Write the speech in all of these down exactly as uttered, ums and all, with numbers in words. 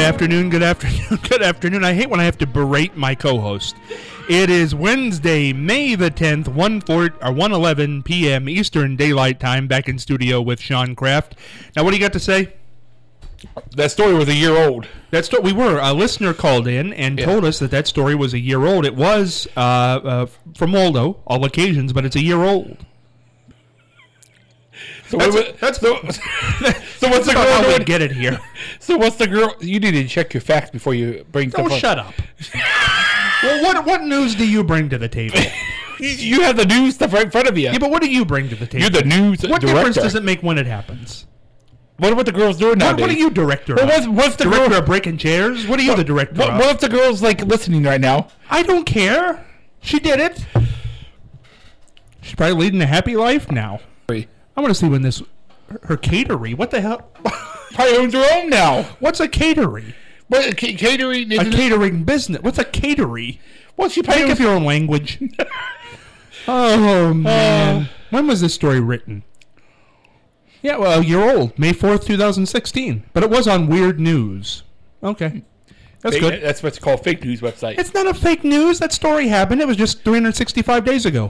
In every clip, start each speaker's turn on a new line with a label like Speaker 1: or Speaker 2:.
Speaker 1: afternoon, good afternoon, good afternoon. I hate when I have to berate my co-host. It is Wednesday, May the tenth, one eleven p.m. Eastern Daylight Time, back in studio with Sean Kraft. Now, what do you got to say?
Speaker 2: That story was a year old.
Speaker 1: That's what we were. A listener called in and yeah. told us that that story was a year old. It was uh, uh, from Waldo, all occasions, but it's a year old.
Speaker 2: So that's, what, that's the, so what's the girl
Speaker 1: how
Speaker 2: doing?
Speaker 1: We get it here.
Speaker 2: So what's the girl? You need to check your facts before you bring.
Speaker 1: Oh, shut up. Well, what what news do you bring to the table?
Speaker 2: You have the news stuff right in front of you.
Speaker 1: Yeah, but what do you bring to the table?
Speaker 2: You're the news
Speaker 1: What
Speaker 2: director.
Speaker 1: difference does it make when it happens?
Speaker 2: What about the girls doing nowadays?
Speaker 1: What, what are you director
Speaker 2: well,
Speaker 1: of?
Speaker 2: what's, what's the
Speaker 1: director
Speaker 2: girl?
Speaker 1: of breaking chairs? What are you
Speaker 2: what,
Speaker 1: the director
Speaker 2: what,
Speaker 1: of?
Speaker 2: What if the girl's like listening right now?
Speaker 1: I don't care. She did it. She's probably leading a happy life now. I want to see when this... Her catery. What the hell?
Speaker 2: Probably owns her own now.
Speaker 1: What's a catery?
Speaker 2: What, a ca- catering?
Speaker 1: A catering business. What's a catery?
Speaker 2: Well, she probably
Speaker 1: Make
Speaker 2: owns...
Speaker 1: up your own language. Oh, man. Uh, when was this story written? Yeah, well, a year old. May fourth, twenty sixteen. But it was on Weird News. Okay. That's
Speaker 2: fake,
Speaker 1: good.
Speaker 2: That's what's called fake news website.
Speaker 1: It's not a fake news. That story happened. It was just three hundred sixty-five days ago.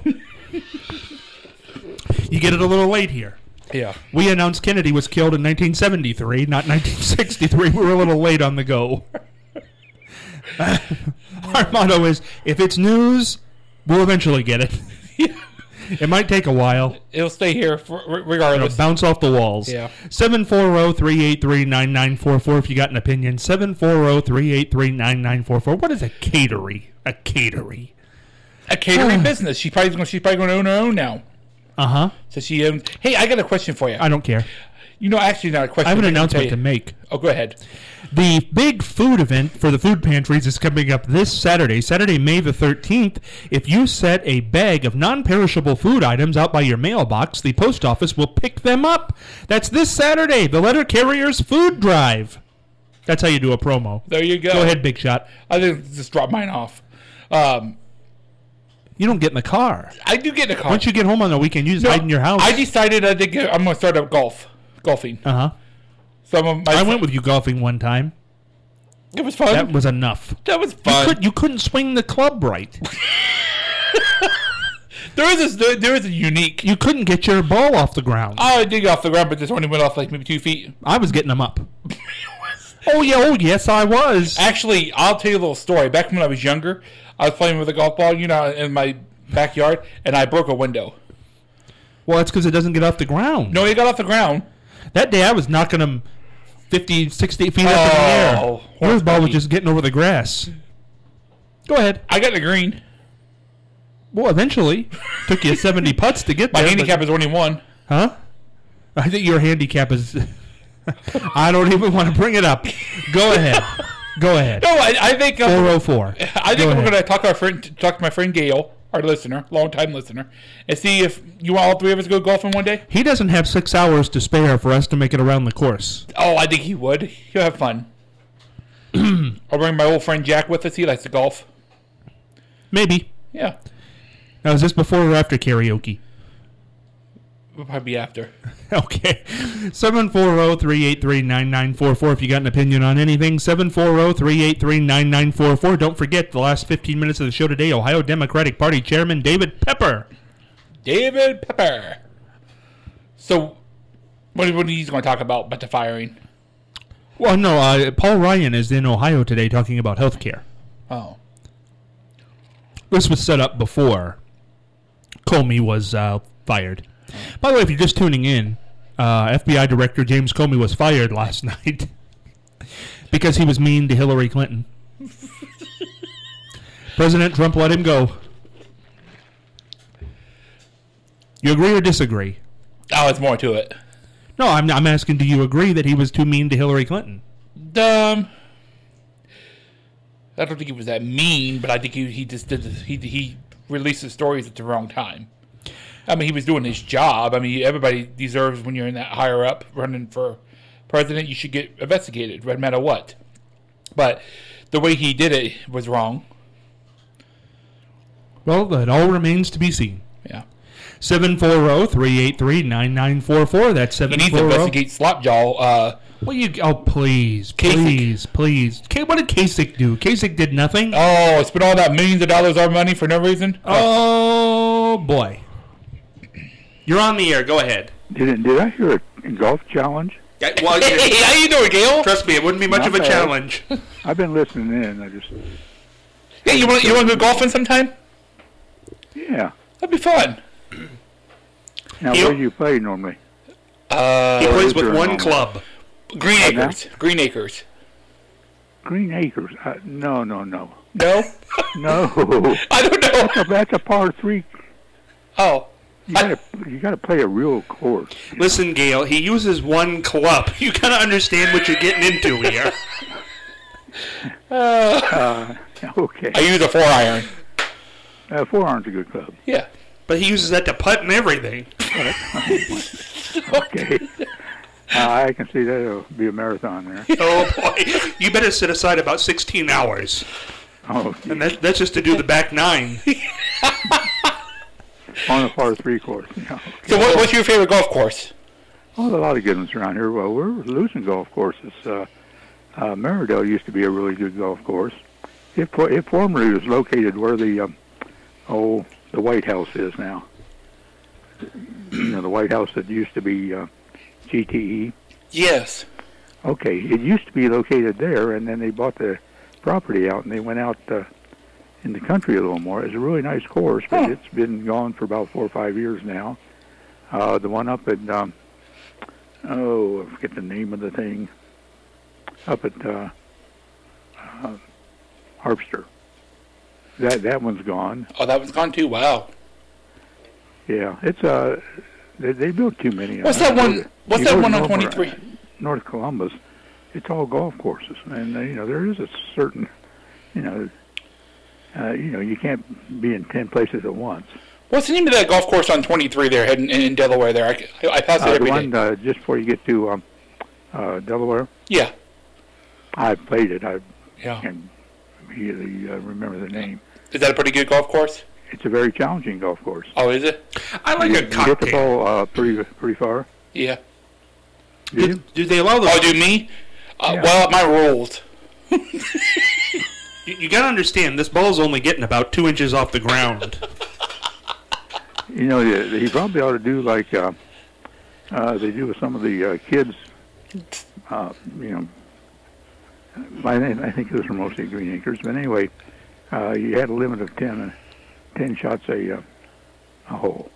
Speaker 1: You get it a little late here.
Speaker 2: Yeah.
Speaker 1: We announced Kennedy was killed in nineteen seventy-three, not nineteen sixty-three. We were a little late on the go. Uh, our motto is, if it's news, we'll eventually get it. It might take a while.
Speaker 2: It'll stay here for, regardless.
Speaker 1: It'll bounce off the walls.
Speaker 2: Yeah.
Speaker 1: seven four zero, three eight three, nine nine four four if you got an opinion. seven four zero, three eight three, nine nine four four. What is a catery? A catery.
Speaker 2: A catering business. She's probably going. She's probably going to own her own now.
Speaker 1: Uh huh.
Speaker 2: So she. Um, hey, I got a question for you.
Speaker 1: I don't care.
Speaker 2: You know, actually, not a question.
Speaker 1: I have an announcement to make.
Speaker 2: Oh, go ahead.
Speaker 1: The big food event for the food pantries is coming up this Saturday, Saturday, May the thirteenth. If you set a bag of non-perishable food items out by your mailbox, the post office will pick them up. That's this Saturday, the Letter Carriers Food Drive. That's how you do a promo.
Speaker 2: There you go.
Speaker 1: Go ahead, Big Shot.
Speaker 2: I think just drop mine off. Um,
Speaker 1: you don't get in the car.
Speaker 2: I do get in the car.
Speaker 1: Once you get home on the weekend, you just no, hide in your house.
Speaker 2: I decided I think I'm going to start up golf, golfing.
Speaker 1: Uh huh.
Speaker 2: Some of my
Speaker 1: I went with you golfing one time.
Speaker 2: It was fun.
Speaker 1: That was enough.
Speaker 2: That was fun.
Speaker 1: You, could, you couldn't swing the club right.
Speaker 2: there is a there is a unique.
Speaker 1: You couldn't get your ball off the ground.
Speaker 2: Oh, I did get off the ground, but this only went off like maybe two feet.
Speaker 1: I was getting them up. oh yeah, oh yes, I was.
Speaker 2: Actually, I'll tell you a little story. Back when I was younger, I was playing with a golf ball, you know, in my backyard, and I broke a window.
Speaker 1: Well, that's because it doesn't get off the ground.
Speaker 2: No, it got off the ground.
Speaker 1: That day, I was knocking them fifty, sixty feet
Speaker 2: oh,
Speaker 1: up in the air. Your ball was just getting over the grass. Go ahead.
Speaker 2: I got the green.
Speaker 1: Well, eventually. Took you seventy putts to get
Speaker 2: My
Speaker 1: there.
Speaker 2: My handicap but... is only one.
Speaker 1: Huh? I think your handicap is... I don't even want to bring it up. Go ahead. Go ahead.
Speaker 2: No, I, I think... Um,
Speaker 1: four oh four.
Speaker 2: I think Go we're going to talk to our friend, talk to my friend Gail, our listener, long-time listener, and see if you want all three of us to go golfing one day.
Speaker 1: He doesn't have six hours to spare for us to make it around the course.
Speaker 2: Oh, I think he would. He'll have fun. I'll bring my old friend Jack with us. He likes to golf.
Speaker 1: Maybe.
Speaker 2: Yeah.
Speaker 1: Now, is this before or after karaoke?
Speaker 2: We'll probably be after.
Speaker 1: Okay. seven four zero, three eight three, nine nine four four if you got an opinion on anything. seven four zero, three eight three, nine nine four four. Don't forget, the last fifteen minutes of the show today, Ohio Democratic Party Chairman David Pepper.
Speaker 2: David Pepper. So, what, what are you going to talk about about the firing?
Speaker 1: Well, no, uh, Paul Ryan is in Ohio today talking about health care.
Speaker 2: Oh.
Speaker 1: This was set up before Comey was uh, fired. By the way, if you're just tuning in, uh, F B I Director James Comey was fired last night because he was mean to Hillary Clinton. President Trump let him go. You agree or disagree?
Speaker 2: Oh, it's more to it.
Speaker 1: No, I'm I'm asking, do you agree that he was too mean to Hillary Clinton?
Speaker 2: Um, I don't think he was that mean, but I think he he just did he he released the stories at the wrong time. I mean, he was doing his job. I mean, everybody deserves when you're in that higher up running for president, you should get investigated, no matter what. But the way he did it was wrong.
Speaker 1: Well, that all remains to be seen.
Speaker 2: Yeah.
Speaker 1: seven four zero, three eight three, nine nine four four. That's seven four zero.
Speaker 2: He needs to investigate Slopjaw uh,
Speaker 1: Well, you oh please,
Speaker 2: Kasich.
Speaker 1: please, please. K, what did Kasich do? Kasich did nothing.
Speaker 2: Oh, spent all that millions of dollars of money for no reason.
Speaker 1: Oh boy, you're on the air. Go ahead.
Speaker 3: Did did I hear a golf challenge?
Speaker 1: Yeah, well,
Speaker 2: Hey, how you doing, Gail?
Speaker 1: trust me, it wouldn't be much
Speaker 3: Not
Speaker 1: of a
Speaker 3: bad.
Speaker 1: challenge.
Speaker 3: I've been listening in. I just
Speaker 2: Hey, you want you want to go golfing sometime?
Speaker 3: yeah.
Speaker 2: That'd be fun.
Speaker 3: Now
Speaker 1: You-
Speaker 3: where do you play normally?
Speaker 2: Uh,
Speaker 1: He plays
Speaker 3: is
Speaker 1: with
Speaker 3: there a
Speaker 1: one
Speaker 3: moment?
Speaker 1: club.
Speaker 2: Green
Speaker 3: Oh, now?
Speaker 2: Acres. Green Acres.
Speaker 3: Green Acres. Uh, no, no, no,
Speaker 2: No,
Speaker 3: no.
Speaker 2: I don't know.
Speaker 3: that's, a, that's a par three.
Speaker 2: Oh,
Speaker 3: You gotta you gotta play a real course.
Speaker 1: Listen, Gail, he uses one club. You gotta understand what you're getting into here.
Speaker 3: Uh, okay.
Speaker 2: I use a four iron.
Speaker 3: Uh, four iron's a good club.
Speaker 2: Yeah.
Speaker 1: But he uses that to putt and everything.
Speaker 3: Okay. Uh, I can see that'll be a marathon there.
Speaker 1: Oh boy, you better set aside about sixteen hours,
Speaker 3: Oh,
Speaker 1: and that, that's just to do the back nine.
Speaker 3: on a par three course. Yeah.
Speaker 2: So, what, what's your favorite golf course?
Speaker 3: Well, a lot of good ones around here. Well, we're losing golf courses. Uh, uh, Maridale used to be a really good golf course. It, for, it formerly was located where the um, oh the White House is now. You know, the White House that used to be uh, G T E.
Speaker 2: Yes.
Speaker 3: Okay, it used to be located there, and then they bought the property out, and they went out uh, in the country a little more. It's a really nice course, but
Speaker 2: Huh.
Speaker 3: it's been gone for about four or five years now. Uh, the one up at, um, oh, I forget the name of the thing, up at uh, uh, Harpster. That that one's gone.
Speaker 2: Oh, that one's gone too. Wow.
Speaker 3: Yeah, it's uh, they, they built too many.
Speaker 2: What's
Speaker 3: I
Speaker 2: that
Speaker 3: know
Speaker 2: one? What's
Speaker 3: you
Speaker 2: that
Speaker 3: go
Speaker 2: one on
Speaker 3: north-
Speaker 2: twenty-three?
Speaker 3: North Columbus, it's all golf courses, and uh, you know there is a certain, you know, uh, you know you can't be in ten places at once.
Speaker 2: What's the name of that golf course on twenty-three there, in, in Delaware? There, I, I pass it
Speaker 3: Uh, the
Speaker 2: every day.
Speaker 3: one uh, just before you get to um, uh, Delaware,
Speaker 2: Yeah.
Speaker 3: I played it. I
Speaker 2: Yeah.
Speaker 3: can really uh, remember the name.
Speaker 2: Is that a pretty good golf course?
Speaker 3: It's a very challenging golf course.
Speaker 2: Oh, is it?
Speaker 1: I like
Speaker 3: you,
Speaker 1: a
Speaker 3: you hit the
Speaker 1: cocktail.
Speaker 3: ball uh, pretty pretty far.
Speaker 2: Yeah.
Speaker 3: Do you?
Speaker 1: Do, do they allow
Speaker 2: Oh,
Speaker 1: those?
Speaker 2: do me? Uh,
Speaker 3: Yeah.
Speaker 2: Well, my rules.
Speaker 1: You, you gotta understand, this ball's only getting about two inches off the ground.
Speaker 3: You know, he he probably ought to do like uh, uh, they do with some of the uh, kids. Uh, you know, I, think- I think those were mostly Green Acres, but anyway, uh, you had a limit of ten, uh, ten shots a uh, a hole.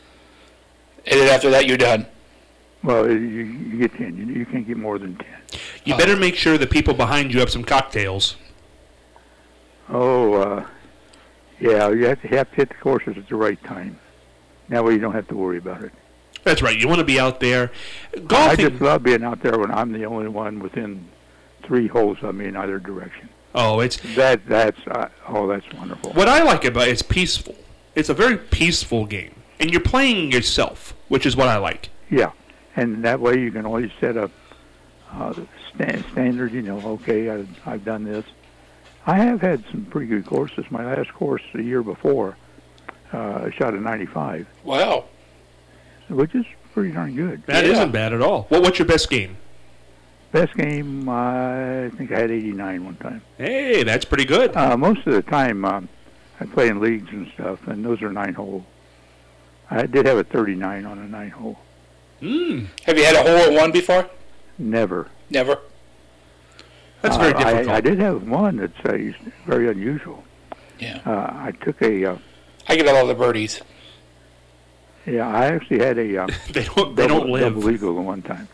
Speaker 2: And then after that, you're done.
Speaker 3: Well, you, you get ten. You, you can't get more than ten.
Speaker 1: You better make sure the people behind you have some cocktails.
Speaker 3: Oh, uh, yeah, you have to, have to hit the courses at the right time. That way you don't have to worry about it.
Speaker 1: That's right. You want to be out there.
Speaker 3: I
Speaker 1: Golfing.
Speaker 3: just love being out there when I'm the only one within three holes of me in either direction.
Speaker 1: Oh, it's
Speaker 3: That that's uh, oh, that's wonderful.
Speaker 1: what I like about it is peaceful. It's a very peaceful game, and you're playing yourself, which is what I like.
Speaker 3: Yeah, and that way you can always set a uh, sta- standard. You know, okay, I've, I've done this. I have had some pretty good courses. My last course the year before, uh, I shot a ninety-five,
Speaker 2: Wow.
Speaker 3: which is pretty darn good.
Speaker 1: That
Speaker 2: Yeah.
Speaker 1: not bad at all. What, what's your best game?
Speaker 3: Best game, I think I had eighty-nine one time.
Speaker 1: Hey, that's pretty good.
Speaker 3: Uh, most of the time, um, I play in leagues and stuff, and those are nine hole. I did have a thirty-nine on a nine hole.
Speaker 1: Mm,
Speaker 2: Have you had a hole in one before?
Speaker 3: Never.
Speaker 2: Never.
Speaker 1: that's very
Speaker 3: Uh,
Speaker 1: difficult.
Speaker 3: I, I did have one that's uh, very unusual.
Speaker 2: Yeah.
Speaker 3: Uh, I took a, uh,
Speaker 2: I get a lot of the birdies.
Speaker 3: yeah, I actually had a uh,
Speaker 1: they don't. They
Speaker 3: double,
Speaker 1: don't live.
Speaker 3: double eagle at one time.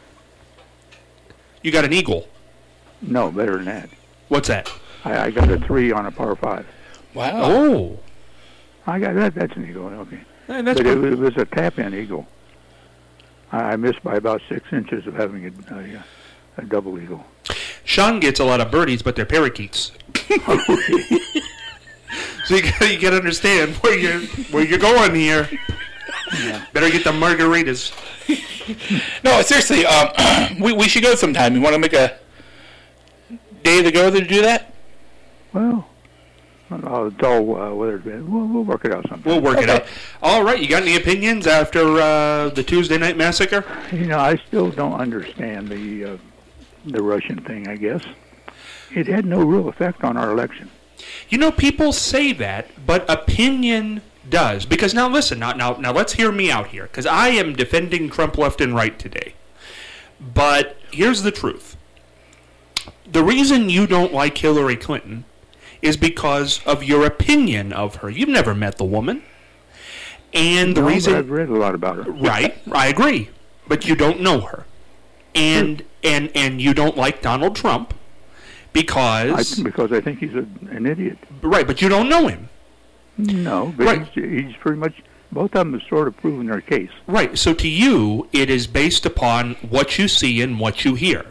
Speaker 1: You got an eagle.
Speaker 3: No, better than that.
Speaker 1: What's that?
Speaker 3: I, I got a three on a par five.
Speaker 2: Wow.
Speaker 1: Oh,
Speaker 3: I got that. That's an eagle. Okay,
Speaker 1: hey, that's
Speaker 3: but it,
Speaker 1: pretty,
Speaker 3: it was a tap-in eagle. I, I missed by about six inches of having a, a, a double eagle.
Speaker 1: Sean gets a lot of birdies, but they're parakeets. So you got you got to understand where you're where you're going here.
Speaker 3: Yeah.
Speaker 1: Better get the margaritas.
Speaker 2: No, seriously. Um, we we should go sometime. You want to make a day to go to do that?
Speaker 3: Well, uh, it's all uh, weather. We'll, we'll work it out sometime.
Speaker 1: We'll work it
Speaker 2: Okay.
Speaker 1: out. All right, you got any opinions after uh, the Tuesday night massacre?
Speaker 3: You know, I still don't understand the uh, the Russian thing, I guess, it had no real effect on our election.
Speaker 1: You know, people say that, but opinion does. Because now listen, now now, now let's hear me out here, because I am defending Trump left and right today. But here's the truth. The reason you don't like Hillary Clinton is because of your opinion of her. You've never met the woman. And the
Speaker 3: no,
Speaker 1: reason...
Speaker 3: But I've read a lot about her.
Speaker 1: Right, I agree. But you don't know her. And
Speaker 3: Sure.
Speaker 1: and and you don't like Donald Trump because...
Speaker 3: I, because I think he's a, an idiot.
Speaker 1: Right, but you don't know him.
Speaker 3: No, but
Speaker 1: Right.
Speaker 3: he's, he's pretty much... Both of them have sort of proven their case.
Speaker 1: Right, so to you, it is based upon what you see and what you hear.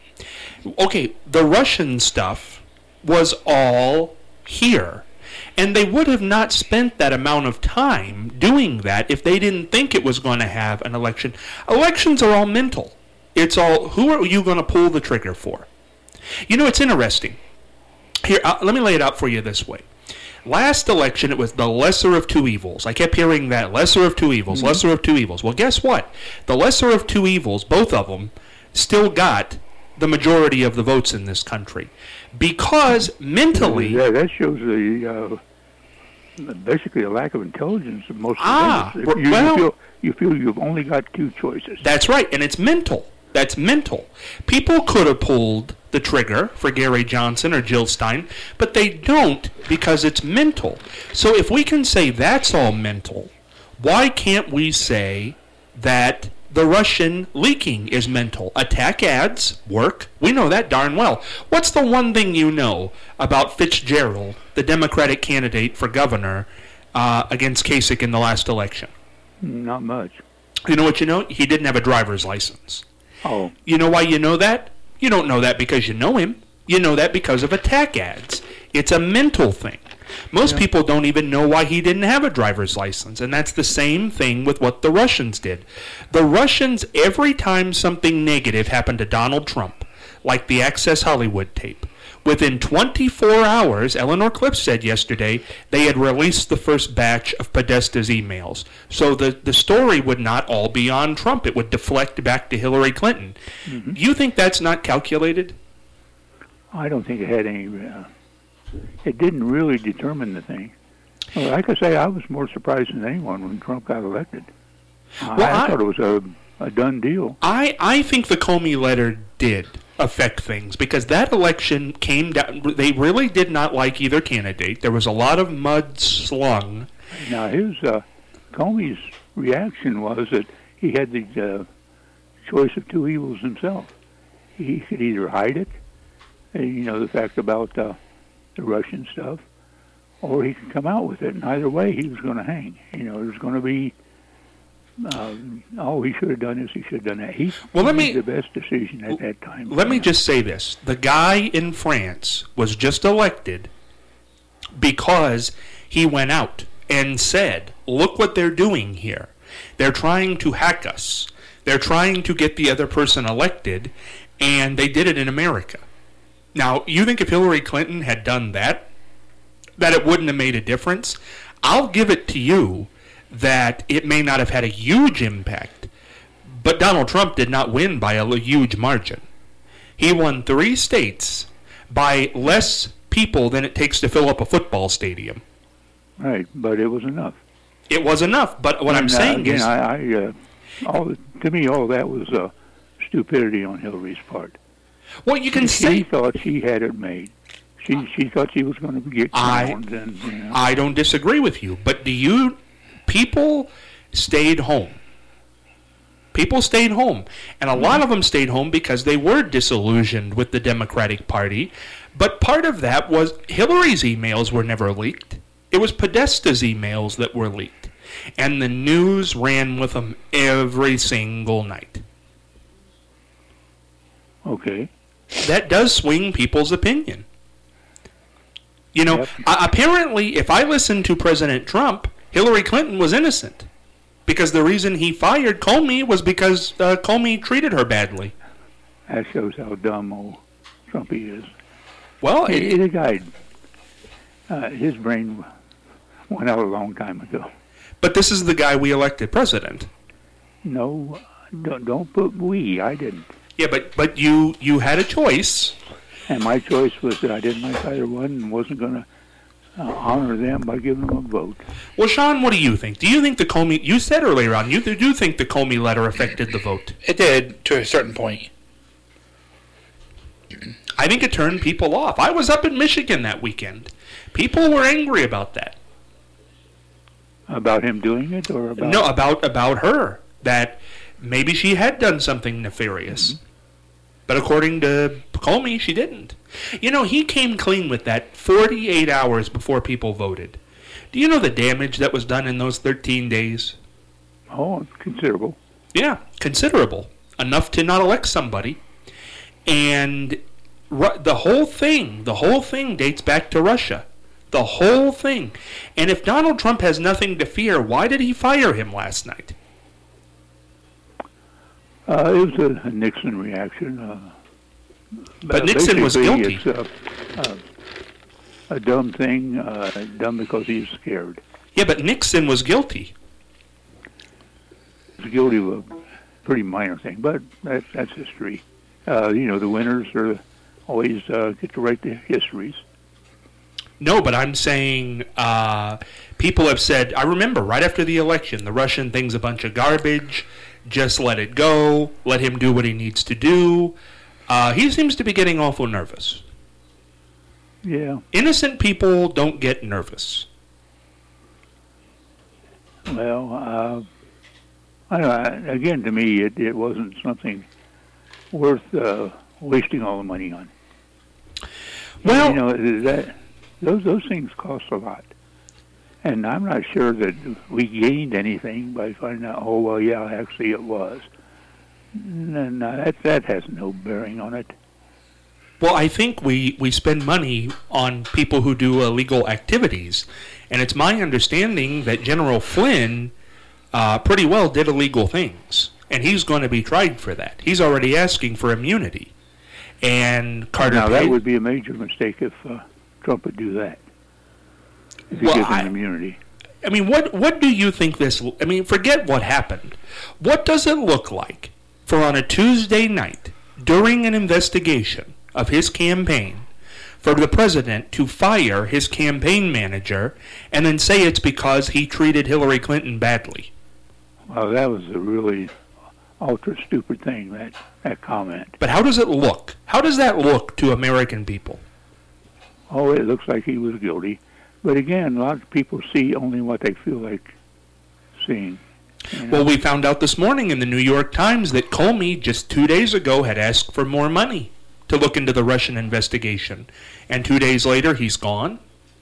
Speaker 1: Okay, the Russian stuff was all here. And they would have not spent that amount of time doing that if they didn't think it was going to have an election. Elections are all mental. It's all, who are you going to pull the trigger for? You know, it's interesting. Here, uh, let me lay it out for you this way. Last election, it was the lesser of two evils. I kept hearing that, lesser of two evils,
Speaker 3: Mm-hmm.
Speaker 1: lesser of two evils. Well, guess what? The lesser of two evils, both of them, still got the majority of the votes in this country. Because mentally...
Speaker 3: Yeah, that shows the... Uh, basically a lack of intelligence of most
Speaker 1: Ah,
Speaker 3: of them. You,
Speaker 1: well-
Speaker 3: you, feel, you feel you've only got two choices.
Speaker 1: That's right, and it's mental. That's mental. People could have pulled the trigger for Gary Johnson or Jill Stein, but they don't because it's mental. So if we can say that's all mental, why can't we say that the Russian leaking is mental? Attack ads work. We know that darn well. What's the one thing you know about Fitzgerald, the Democratic candidate for governor uh, against Kasich in the last election?
Speaker 3: Not much.
Speaker 1: You know what you know? He didn't have a driver's license.
Speaker 3: Oh,
Speaker 1: You know why you know that? You don't know that because you know him. You know that because of attack ads. It's a mental thing. Most
Speaker 3: Yeah.
Speaker 1: people don't even know why he didn't have a driver's license, and that's the same thing with what the Russians did. The Russians, every time something negative happened to Donald Trump, like the Access Hollywood tape, within twenty-four hours, Eleanor Clift said yesterday, they had released the first batch of Podesta's emails. So the, the story would not all be on Trump. It would deflect back to Hillary Clinton.
Speaker 3: Mm-hmm.
Speaker 1: You think that's not calculated?
Speaker 3: I don't think it had any... Uh, it didn't really determine the thing. Well, like I say, I was more surprised than anyone when Trump got elected.
Speaker 1: Well,
Speaker 3: I, I
Speaker 1: I-
Speaker 3: thought it was a, a done deal.
Speaker 1: I, I think the Comey letter did affect things because that election came down. They really did not like either candidate. There was a lot of mud slung.
Speaker 3: Now, his uh, Comey's reaction was that he had the uh, choice of two evils himself. He could either hide it, uh, you know, the fact about uh, the Russian stuff, or he could come out with it. And either way, he was going to hang. You know, it was going to be, uh, all he should have done is he should have done that. He
Speaker 1: Well, let
Speaker 3: made
Speaker 1: me-
Speaker 3: the best decision at that time.
Speaker 1: Let me just say this. The guy in France was just elected because he went out and said, look what they're doing here. They're trying to hack us. They're trying to get the other person elected, and they did it in America. Now, you think if Hillary Clinton had done that, that it wouldn't have made a difference? I'll give it to you that it may not have had a huge impact, but Donald Trump did not win by a huge margin. He won three states by less people than it takes to fill up a football stadium.
Speaker 3: Right, but it was enough.
Speaker 1: It was enough, but what I'm
Speaker 3: And, uh,
Speaker 1: saying
Speaker 3: again,
Speaker 1: is...
Speaker 3: I, I uh, all to me, all that was uh, stupidity on Hillary's part.
Speaker 1: well, you can
Speaker 3: she
Speaker 1: say...
Speaker 3: thought she had it made. She she thought she was going to get
Speaker 1: I-
Speaker 3: crowned, and you know,
Speaker 1: I don't disagree with you, but do you... People stayed home. People stayed home. And a lot of them stayed home because they were disillusioned with the Democratic Party. But part of that was Hillary's emails were never leaked. It was Podesta's emails that were leaked. And the news ran with them every single night.
Speaker 3: okay.
Speaker 1: That does swing people's opinion. You know,
Speaker 3: Yep.
Speaker 1: a- apparently, if I listened to President Trump, Hillary Clinton was innocent. Because the reason he fired Comey was because uh, Comey treated her badly.
Speaker 3: That shows how dumb old Trumpy is.
Speaker 1: Well,
Speaker 3: He,
Speaker 1: it,
Speaker 3: the guy, uh, his brain went out a long time ago.
Speaker 1: but this is the guy we elected president.
Speaker 3: No, don't, don't put we. I didn't.
Speaker 1: Yeah, but but you you had a choice.
Speaker 3: And my choice was that I didn't like either one and wasn't going to uh, honor them by giving them a vote.
Speaker 1: Well, Sean, what do you think? Do you think the Comey... You said earlier on, you do think the Comey letter affected the vote?
Speaker 2: It did, to a certain point.
Speaker 1: I think it turned people off. I was up in Michigan that weekend. People were angry about that.
Speaker 3: About him doing it, or about...
Speaker 1: No, about, about her. That maybe she had done something nefarious. Mm-hmm. But according to Comey, she didn't. You know, he came clean with that forty-eight hours before people voted. Do you know the damage that was done in those thirteen days?
Speaker 3: Oh, considerable.
Speaker 1: Yeah, considerable. Enough to not elect somebody. And ru- the whole thing, the whole thing dates back to Russia. The whole thing. And if Donald Trump has nothing to fear, why did he fire him last night?
Speaker 3: Uh, it was a, a Nixon reaction. Uh,
Speaker 1: but Nixon was guilty.
Speaker 3: It's uh, uh, a dumb thing, uh, dumb because he was scared.
Speaker 1: Yeah, but Nixon was guilty.
Speaker 3: He was guilty of a pretty minor thing, but that, that's history. Uh, you know, the winners are always uh, get to write the histories.
Speaker 1: No, but I'm saying uh, people have said, I remember right after the election, the Russian thing's a bunch of garbage. Just let it go. Let him do what he needs to do. Uh, he seems to be getting awful nervous.
Speaker 3: Yeah.
Speaker 1: Innocent people don't get nervous.
Speaker 3: Well, uh, I don't know, again, to me, it, it wasn't something worth uh, wasting all the money on.
Speaker 1: Well,
Speaker 3: you know, that those those things cost a lot. And I'm not sure that we gained anything by finding out, oh, well, yeah, actually it was. And uh, that, that has no bearing on it.
Speaker 1: Well, I think we, we spend money on people who do illegal activities. And it's my understanding that General Flynn uh, pretty well did illegal things. And he's going to be tried for that. He's already asking for immunity. And Carter
Speaker 3: Now, that
Speaker 1: paid,
Speaker 3: would be a major mistake if uh, Trump would do that. If you
Speaker 1: well,
Speaker 3: give him
Speaker 1: I,
Speaker 3: immunity.
Speaker 1: I mean, what what do you think this... I mean, forget what happened. What does it look like for on a Tuesday night, during an investigation of his campaign, for the president to fire his campaign manager and then say it's because he treated Hillary Clinton badly?
Speaker 3: Well, that was a really ultra stupid thing, that, that comment.
Speaker 1: But how does it look? How does that look to American people?
Speaker 3: Oh, it looks like he was guilty. But again, a lot of people see only what they feel like seeing. You know?
Speaker 1: Well, we found out this morning in the New York Times that Comey, just two days ago, had asked for more money to look into the Russian investigation. And two days later, he's gone.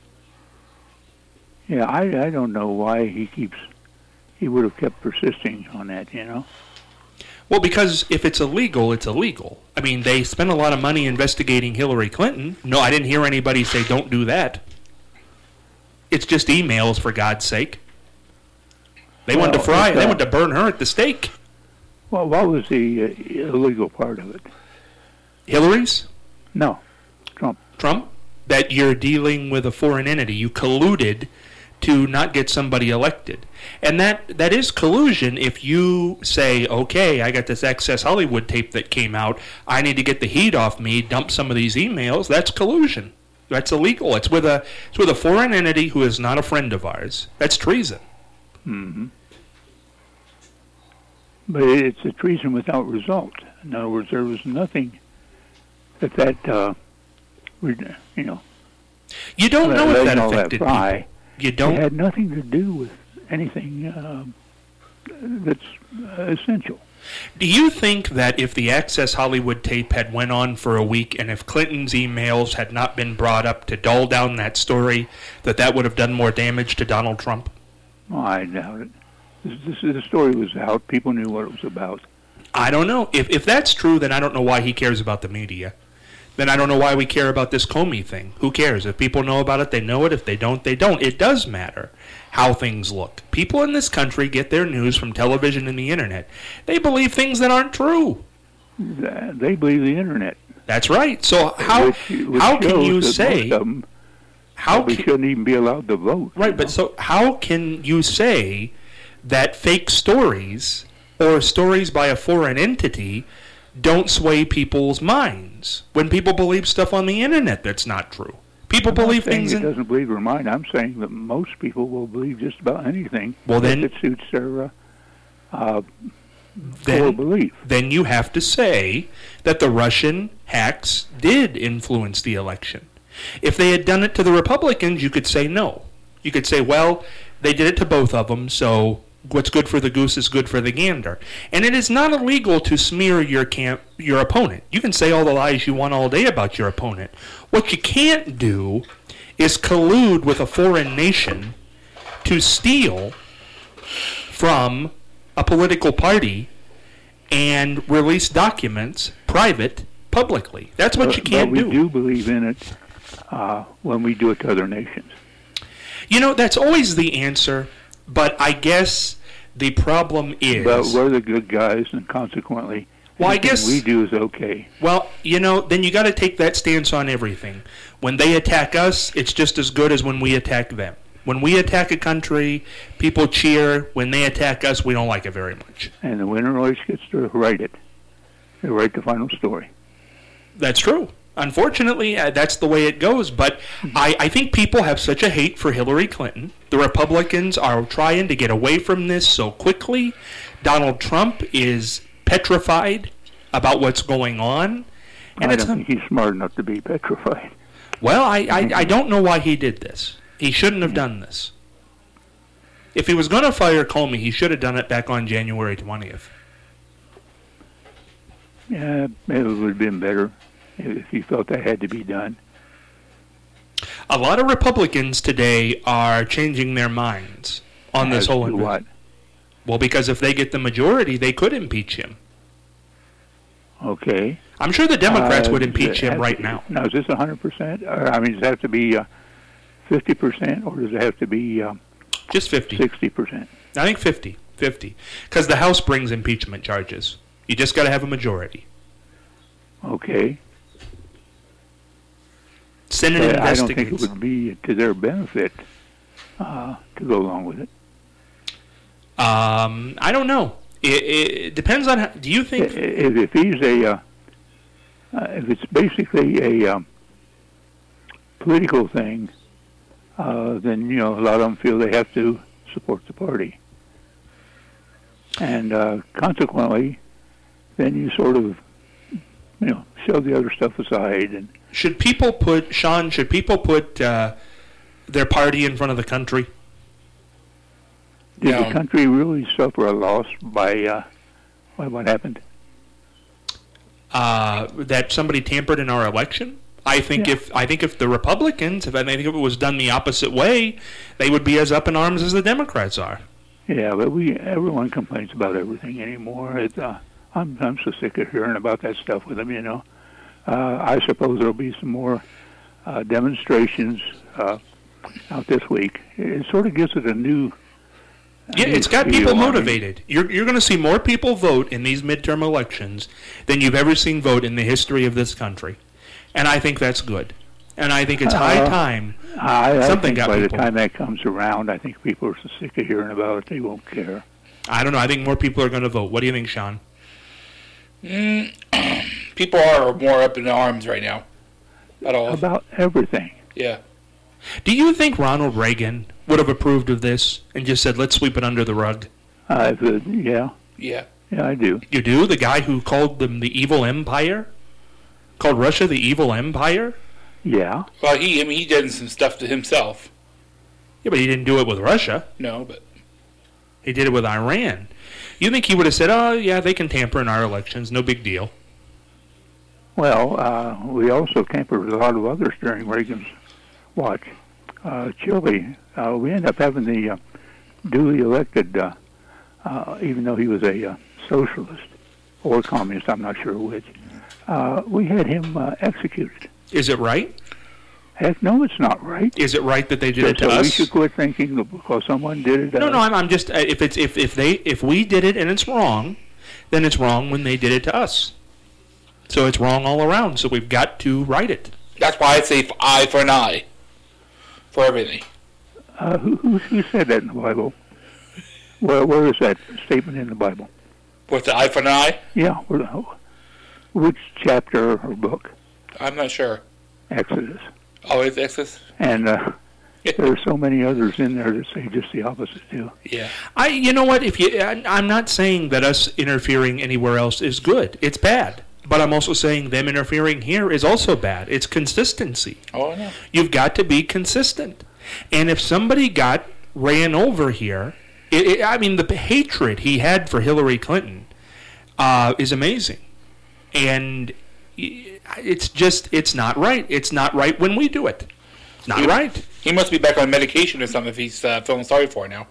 Speaker 3: Yeah, I, I don't know why he keeps... He would have kept persisting on that, you know?
Speaker 1: Well, because if it's illegal, it's illegal. I mean, they spent a lot of money investigating Hillary Clinton. No, I didn't hear anybody say, don't do that. It's just emails, for God's sake. They
Speaker 3: well,
Speaker 1: wanted to fry,
Speaker 3: uh,
Speaker 1: they wanted to burn her at the stake.
Speaker 3: Well, what was the uh, illegal part of it?
Speaker 1: Hillary's?
Speaker 3: No, Trump.
Speaker 1: Trump? That you're dealing with a foreign entity. You colluded to not get somebody elected. And that, that is collusion if you say, okay, I got this Access Hollywood tape that came out. I need to get the heat off me, dump some of these emails. That's collusion. That's illegal. It's with a it's with a foreign entity who is not a friend of ours. That's treason.
Speaker 3: Mm-hmm. But it's a treason without result. In other words, there was nothing that that uh, you know.
Speaker 1: You don't know if that affected
Speaker 3: that fry,
Speaker 1: people. You don't.
Speaker 3: It had nothing to do with anything uh, that's uh, essential.
Speaker 1: Do you think that if the Access Hollywood tape had went on for a week and if Clinton's emails had not been brought up to dull down that story, that that would have done more damage to Donald Trump?
Speaker 3: Oh, I doubt it. This, this, the story was out. People knew what it was about.
Speaker 1: I don't know. If if that's true, then I don't know why he cares about the media. Then I don't know why we care about this Comey thing. Who cares? If people know about it, they know it. If they don't, they don't. It does matter how things look. People in this country get their news from television and the internet. They believe things that aren't true.
Speaker 3: They believe the internet.
Speaker 1: That's right. So how
Speaker 3: which, which
Speaker 1: how can you say
Speaker 3: them
Speaker 1: how
Speaker 3: we
Speaker 1: can,
Speaker 3: shouldn't even be allowed to vote?
Speaker 1: Right, but so how can you say that fake stories or stories by a foreign entity don't sway people's minds when people believe stuff on the internet that's not true. People
Speaker 3: I'm
Speaker 1: believe
Speaker 3: not saying
Speaker 1: things
Speaker 3: it
Speaker 1: in...
Speaker 3: doesn't believe their mind. I'm saying that most people will believe just about anything
Speaker 1: Well, then-
Speaker 3: if it suits their uh, uh,
Speaker 1: Then-
Speaker 3: core belief.
Speaker 1: then you have to say that the Russian hacks did influence the election. If they had done it to the Republicans, you could say no. You could say, well, they did it to both of them, so what's good for the goose is good for the gander. And it is not illegal to smear your camp, your opponent. You can say all the lies you want all day about your opponent. What you can't do is collude with a foreign nation to steal from a political party and release documents, private, publicly. That's what
Speaker 3: But-
Speaker 1: you can't
Speaker 3: but we
Speaker 1: do.
Speaker 3: do believe in it uh, when we do it to other nations.
Speaker 1: You know, that's always the answer, but I guess the problem is...
Speaker 3: But we're the good guys, and consequently,
Speaker 1: Well, I
Speaker 3: anything
Speaker 1: guess-
Speaker 3: we do is okay.
Speaker 1: Well, you know, then you got to take that stance on everything. When they attack us, it's just as good as when we attack them. When we attack a country, people cheer. When they attack us, we don't like it very much.
Speaker 3: And the winner always gets to write it. They write the final story.
Speaker 1: That's true. Unfortunately, uh, that's the way it goes. But I, I think people have such a hate for Hillary Clinton. The Republicans are trying to get away from this so quickly. Donald Trump is petrified about what's going on. And
Speaker 3: I
Speaker 1: it's
Speaker 3: don't think he's smart enough to be petrified.
Speaker 1: Well, I, I, I don't know why he did this. He shouldn't have done this. If he was going to fire Comey, he should have done it back on January twentieth.
Speaker 3: Yeah, maybe it would have been better if he felt that had to be done.
Speaker 1: A lot of Republicans today are changing their minds on this
Speaker 3: As
Speaker 1: whole
Speaker 3: to
Speaker 1: event.
Speaker 3: what?
Speaker 1: Well, because if they get the majority, they could impeach him.
Speaker 3: Okay.
Speaker 1: I'm sure the Democrats
Speaker 3: Uh,
Speaker 1: would
Speaker 3: does
Speaker 1: impeach
Speaker 3: it
Speaker 1: him
Speaker 3: have
Speaker 1: right
Speaker 3: to-
Speaker 1: now.
Speaker 3: Now, is this one hundred percent? Or, I mean, does it have to be uh, fifty percent, or does it have to be um,
Speaker 1: Just fifty.
Speaker 3: sixty percent?
Speaker 1: I think fifty. fifty. Because the House brings impeachment charges. You just got to have a majority.
Speaker 3: Okay.
Speaker 1: Senate
Speaker 3: But I don't think it
Speaker 1: investigates.
Speaker 3: would be to their benefit uh, to go along with it.
Speaker 1: Um, I don't know. It, it depends on how. Do you
Speaker 3: I-
Speaker 1: think.
Speaker 3: If, if he's a, uh, uh, if it's basically a um, political thing, uh, then you know a lot of them feel they have to support the party, and uh, consequently, then you sort of, you know, shove the other stuff aside. And
Speaker 1: Should people put, Sean, should people put uh, their party in front of the country?
Speaker 3: did
Speaker 2: No.
Speaker 3: the country really suffer a loss by uh, by what happened?
Speaker 1: Uh, that somebody tampered in our election? I think
Speaker 3: Yeah.
Speaker 1: if I think if the Republicans, if I think if it was done the opposite way, they would be as up in arms as the Democrats are.
Speaker 3: Yeah, but we everyone complains about everything anymore. It, uh, I'm I'm so sick of hearing about that stuff with them. You know, uh, I suppose there'll be some more uh, demonstrations uh, out this week. It sort of gives it a new. a
Speaker 1: Yeah,
Speaker 3: new
Speaker 1: it's got
Speaker 3: feel.
Speaker 1: people
Speaker 3: I mean,
Speaker 1: motivated. You're you're going to see more people vote in these midterm elections than you've ever seen vote in the history of this country, and I think that's good. And I think it's high
Speaker 3: Uh,
Speaker 1: time.
Speaker 3: I, I
Speaker 1: Something
Speaker 3: think
Speaker 1: got
Speaker 3: by
Speaker 1: people.
Speaker 3: the time that comes around, I think people are so sick of hearing about it they won't care.
Speaker 1: I don't know. I think more people are going to vote. What do you think, Sean?
Speaker 2: Mm, people are more up in arms right now. About all.
Speaker 3: About everything.
Speaker 2: Yeah.
Speaker 1: Do you think Ronald Reagan would have approved of this and just said, "Let's sweep it under the rug"?
Speaker 3: Uh, if it, yeah,
Speaker 2: Yeah.
Speaker 3: yeah, I do.
Speaker 1: You do? The guy who called them the evil empire? Called Russia the evil empire?
Speaker 3: Yeah.
Speaker 2: Well, he, I mean, he did some stuff to himself.
Speaker 1: Yeah, but he didn't do it with Russia.
Speaker 2: No, but
Speaker 1: He did it with Iran. You think he would have said, "Oh, yeah, they can tamper in our elections. No big deal."
Speaker 3: Well, uh, we also tampered with a lot of others during Reagan's watch. Uh, Chile, uh, we ended up having the uh, duly elected, uh, uh, even though he was a uh, socialist or communist, I'm not sure which, uh, we had him uh, executed.
Speaker 1: Is it right?
Speaker 3: Heck, no, it's not right.
Speaker 1: Is it right that they did
Speaker 3: So,
Speaker 1: it to
Speaker 3: so we
Speaker 1: us?
Speaker 3: should quit thinking that because someone did it.
Speaker 1: No,
Speaker 3: uh,
Speaker 1: no. I'm, I'm just uh, if it's if if they if we did it and it's wrong, then it's wrong when they did it to us. So it's wrong all around. So we've got to right it.
Speaker 2: that's why I say eye for an eye for everything.
Speaker 3: Uh, who, who, who said that in the Bible? Where, where is that statement in the Bible?
Speaker 2: What's the eye for an eye?
Speaker 3: Yeah, where, oh, which chapter of her book?
Speaker 2: I'm not sure.
Speaker 3: Exodus.
Speaker 2: Oh, it's Exodus?
Speaker 3: And uh, there are so many others in there that say just the opposite, too.
Speaker 2: Yeah.
Speaker 1: I, you know what? If you, I, I'm not saying that us interfering anywhere else is good. It's bad. But I'm also saying them interfering here is also bad. It's consistency.
Speaker 2: Oh, I know.
Speaker 1: You've got to be consistent. And if somebody got ran over here, it, it, I mean, the hatred he had for Hillary Clinton uh, is amazing. And it's just, it's not right. It's not right when we do it. It's not
Speaker 2: he,
Speaker 1: right.
Speaker 2: He must be back on medication or something if he's uh, feeling sorry for it now.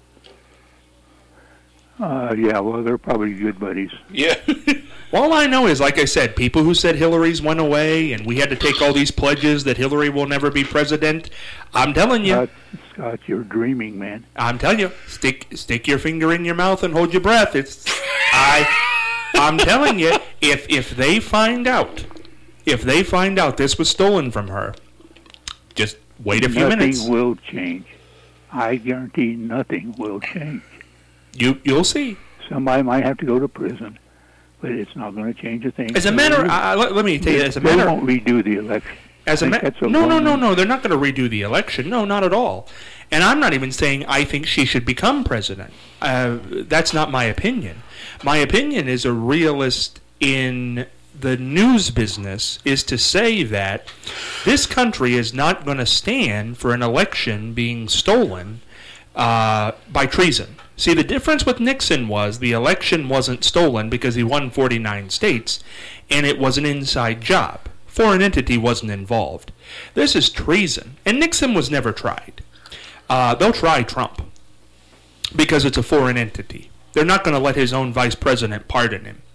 Speaker 3: Uh, yeah, well, they're probably good buddies.
Speaker 2: Yeah.
Speaker 1: All I know is, like I said, people who said Hillary's went away and we had to take all these pledges that Hillary will never be president. I'm telling you.
Speaker 3: Scott, Scott, you're dreaming, man.
Speaker 1: I'm telling you. Stick stick your finger in your mouth and hold your breath. It's I I'm telling you, if if they find out, if they find out this was stolen from her, just wait a few
Speaker 3: nothing
Speaker 1: minutes.
Speaker 3: Nothing will change. I guarantee nothing will change.
Speaker 1: You you'll see.
Speaker 3: Somebody might have to go to prison. But it's not going to change a thing.
Speaker 1: As a matter, uh, let, let me tell you, as a
Speaker 3: they
Speaker 1: matter,
Speaker 3: won't redo the election.
Speaker 1: As a ma-
Speaker 3: a
Speaker 1: no, no, no, no, they're not going to redo the election. No, not at all. And I'm not even saying I think she should become president. Uh, that's not my opinion. My opinion is a realist in the news business is to say that this country is not going to stand for an election being stolen uh, by treason. See, the difference with Nixon was the election wasn't stolen because he won forty-nine states, and it was an inside job. Foreign entity wasn't involved. This is treason, and Nixon was never tried. Uh, they'll try Trump because it's a foreign entity. They're not going to let his own vice president pardon him.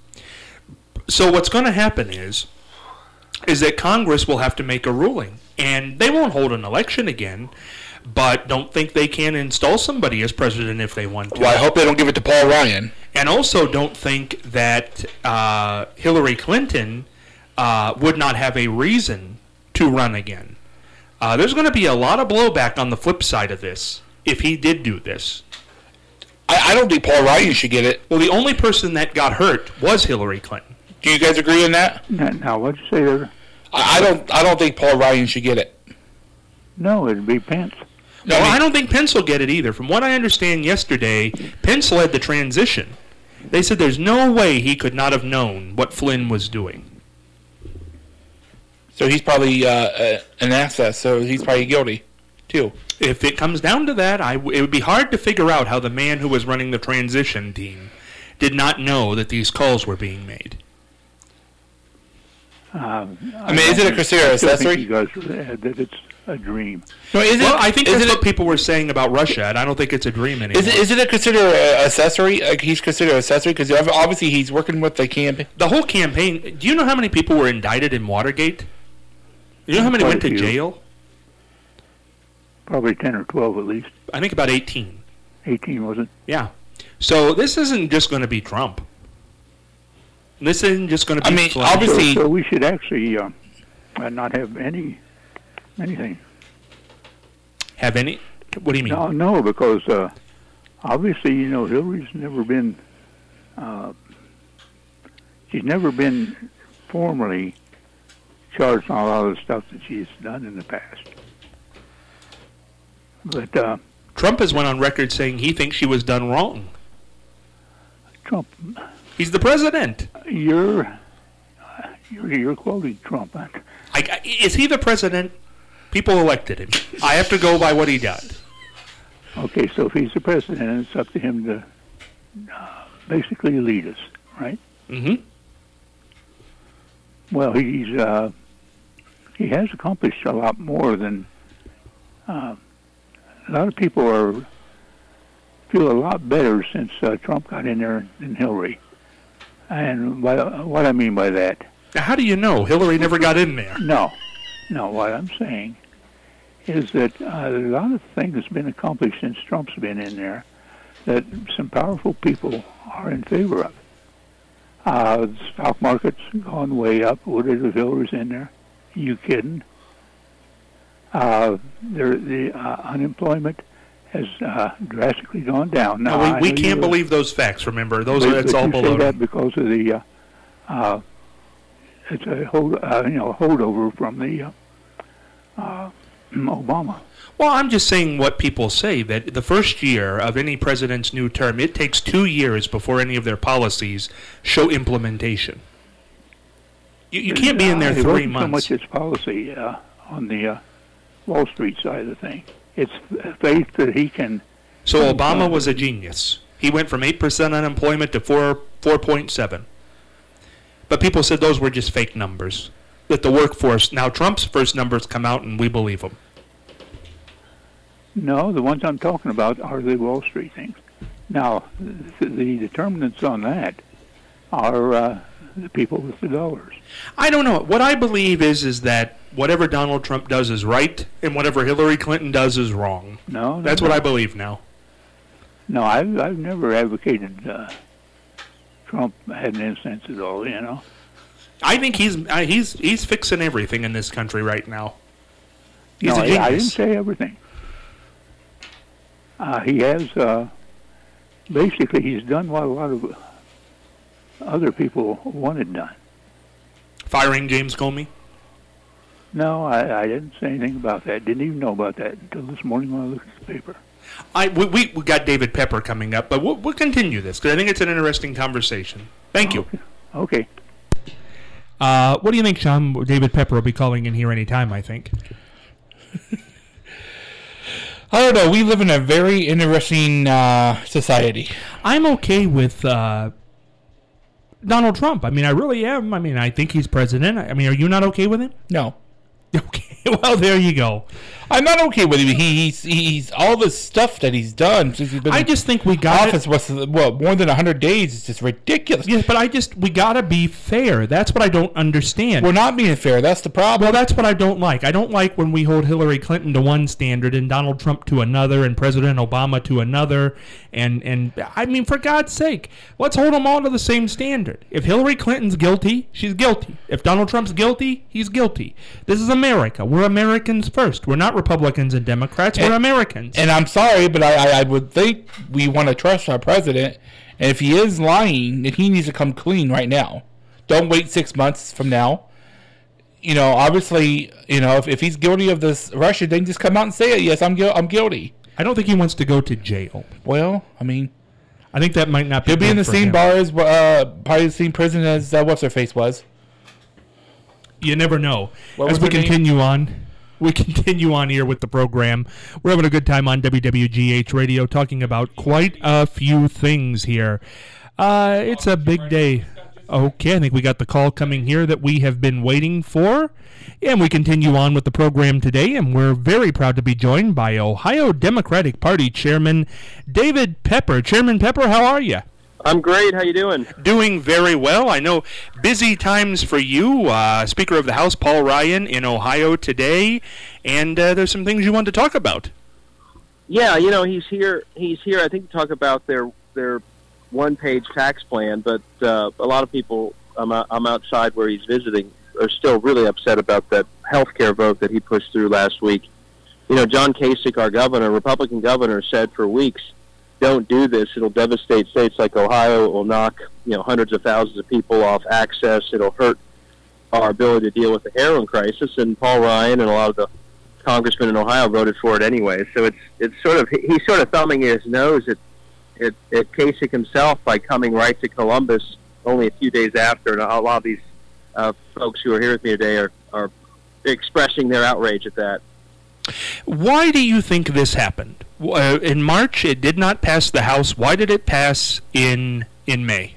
Speaker 1: So what's going to happen is, is that Congress will have to make a ruling, and they won't hold an election again, but don't think they can install somebody as president if they want to.
Speaker 2: Well, I hope they don't give it to Paul Ryan.
Speaker 1: And also don't think that uh, Hillary Clinton uh, would not have a reason to run again. Uh, there's going to be a lot of blowback on the flip side of this if he did do this.
Speaker 2: I, I don't think Paul Ryan should get it.
Speaker 1: Well, the only person that got hurt was Hillary Clinton.
Speaker 2: Do you guys agree on that?
Speaker 3: Now, now what'd you say there?
Speaker 2: I, I don't. I don't think Paul Ryan should get it.
Speaker 3: No, it'd be Pence.
Speaker 1: No, well, I, mean, I don't think Pence will get it either. From what I understand yesterday, Pence led the transition. They said there's no way he could not have known what Flynn was doing.
Speaker 2: So he's probably uh, uh, an asset, so he's probably guilty, too.
Speaker 1: If it comes down to that, I w- it would be hard to figure out how the man who was running the transition team did not know that these calls were being made.
Speaker 3: Um,
Speaker 2: I mean, is it a considered accessory?
Speaker 3: You guys that it's a dream.
Speaker 2: No, is
Speaker 1: well,
Speaker 2: it,
Speaker 1: I think
Speaker 2: is
Speaker 1: that's
Speaker 2: it
Speaker 1: what people were saying about Russia, and I don't think it's a dream anymore.
Speaker 2: Is it, is it a considered uh, accessory? Like he's considered accessory because obviously he's working with the campaign.
Speaker 1: The whole campaign. Do you know how many people were indicted in Watergate? You know how many
Speaker 3: Quite
Speaker 1: went to
Speaker 3: few.
Speaker 1: jail?
Speaker 3: Probably ten or twelve at least.
Speaker 1: I think about eighteen.
Speaker 3: Eighteen, was it?
Speaker 1: Yeah. So this isn't just going to be Trump. This isn't just going to be.
Speaker 2: I mean,
Speaker 1: Flynn.
Speaker 2: obviously-
Speaker 3: So, so we should actually uh, uh, not have any anything.
Speaker 1: Have any? What do you mean?
Speaker 3: No, no, because uh, obviously, you know, Hillary's never been. Uh, she's never been formally charged on a lot of the stuff that she's done in the past. But uh,
Speaker 1: Trump has went on record saying he thinks she was done wrong.
Speaker 3: Trump,
Speaker 1: He's the president.
Speaker 3: you're you're, you're quoting Trump.
Speaker 1: I, I, is he the president? People elected him. I have to go by what he does.
Speaker 3: Okay, so if he's the president, it's up to him to uh, basically lead us, right?
Speaker 1: Mm-hmm.
Speaker 3: Well, he's uh, he has accomplished a lot more than uh, a lot of people are feel a lot better since uh, Trump got in there than Hillary. And by, what I mean by that,
Speaker 1: Now, how do you know? Hillary never got in there.
Speaker 3: no, no, what I'm saying is that uh, a lot of things has been accomplished since Trump's been in there that some powerful people are in favor of. Uh, the stock market's gone way up. What if Hillary's in there? You kidding? Uh, there, the uh, unemployment has uh, drastically gone down. Now,
Speaker 1: No,
Speaker 3: I
Speaker 1: we we
Speaker 3: know
Speaker 1: can't
Speaker 3: you-
Speaker 1: believe those facts, remember. Those
Speaker 3: but,
Speaker 1: are, it's
Speaker 3: but
Speaker 1: all
Speaker 3: you say
Speaker 1: baloney.
Speaker 3: that because of the uh, uh, it's a hold, uh, you know, holdover from the uh, uh, Obama.
Speaker 1: Well, I'm just saying what people say, that the first year of any president's new term, it takes two years before any of their policies show implementation. You, you can't be in there
Speaker 3: uh,
Speaker 1: three
Speaker 3: it wasn't
Speaker 1: months.
Speaker 3: so much his policy uh, on the uh, Wall Street side of the thing. It's faith that he can...
Speaker 1: So Obama was a genius. He went from eight percent unemployment to four, four point seven. But people said those were just fake numbers. That the workforce... Now, Trump's first numbers come out, and we believe them.
Speaker 3: No, the ones I'm talking about are the Wall Street things. Now, the, the determinants on that are uh, the people with the dollars.
Speaker 1: I don't know. What I believe is is that whatever Donald Trump does is right, and whatever Hillary Clinton does is wrong.
Speaker 3: No,
Speaker 1: That's what I believe now.
Speaker 3: No, I've, I've never advocated uh, Trump had an instance at all, you know.
Speaker 1: I think he's uh, he's he's fixing everything in this country right now. He's
Speaker 3: no,
Speaker 1: a genius.
Speaker 3: I didn't say everything. Uh, he has, uh, basically, he's done what a lot of other people wanted done.
Speaker 1: Firing James Comey?
Speaker 3: No, I, I didn't say anything about that. Didn't even know about that until this morning when I looked at the paper.
Speaker 1: I we we, we got David Pepper coming up, but we'll, we'll continue this because I think it's an interesting conversation. Thank you.
Speaker 3: Okay. okay.
Speaker 1: Uh, what do you think, Sean? David Pepper will be calling in here anytime, I think.
Speaker 2: I don't know. We live in a very interesting uh, society.
Speaker 1: I'm okay with uh, Donald Trump. I mean, I really am. I mean, I think he's president. I mean, are you not okay with him?
Speaker 2: No.
Speaker 1: Okay. Well, there you go.
Speaker 2: I'm not okay with him. He, he's he's all this stuff that he's done since he's been
Speaker 1: I
Speaker 2: in
Speaker 1: just think we got
Speaker 2: office was what more than one hundred days. It's just ridiculous.
Speaker 1: Yes, but I just we gotta be fair. That's what I don't understand.
Speaker 2: We're not being fair. That's the problem.
Speaker 1: Well, that's what I don't like. I don't like when we hold Hillary Clinton to one standard and Donald Trump to another and President Obama to another. And, and I mean, for God's sake, let's hold them all to the same standard. If Hillary Clinton's guilty, she's guilty. If Donald Trump's guilty, he's guilty. This is America. We're Americans first. We're not Republicans and Democrats. We're
Speaker 2: and,
Speaker 1: Americans.
Speaker 2: And I'm sorry, but I, I, I would think we want to trust our president. And if he is lying, then he needs to come clean right now. Don't wait six months from now. You know, obviously, you know, if, if he's guilty of this Russia, then just come out and say it. Yes, I'm, gu- I'm guilty.
Speaker 1: I don't think he wants to go to jail.
Speaker 2: Well, I mean,
Speaker 1: I think that might not be.
Speaker 2: He'll be in the same
Speaker 1: him.
Speaker 2: bar as, uh, probably the same prison as uh, what's her face was.
Speaker 1: You never know.
Speaker 2: What
Speaker 1: As
Speaker 2: was
Speaker 1: we
Speaker 2: her
Speaker 1: continue
Speaker 2: name?
Speaker 1: on, we continue on here with the program. We're having a good time on W W G H Radio, talking about quite a few things here. Uh, it's a big day. Okay, I think we got the call coming here that we have been waiting for. And we continue on with the program today, and we're very proud to be joined by Ohio Democratic Party Chairman David Pepper. Chairman Pepper, how are you?
Speaker 4: I'm great. How you doing?
Speaker 1: Doing very well. I know busy times for you. Uh, Speaker of the House Paul Ryan in Ohio today, and uh, there's some things you want to talk about.
Speaker 4: Yeah, you know, he's here. He's here, I think, to talk about their their one-page tax plan, but uh, a lot of people, I'm, I'm outside where he's visiting, are still really upset about that health care vote that he pushed through last week. You know, John Kasich, our governor, Republican governor, said for weeks, don't do this. It'll devastate states like Ohio. It will knock, you know, hundreds of thousands of people off access. It'll hurt our ability to deal with the heroin crisis. And Paul Ryan and a lot of the congressmen in Ohio voted for it anyway. So it's it's sort of, he's sort of thumbing his nose at, at, at Kasich himself by coming right to Columbus only a few days after. And a lot of these uh, folks who are here with me today are, are expressing their outrage at that.
Speaker 1: Why do you think this happened? Uh, in March, it did not pass the House. Why did it pass in in May?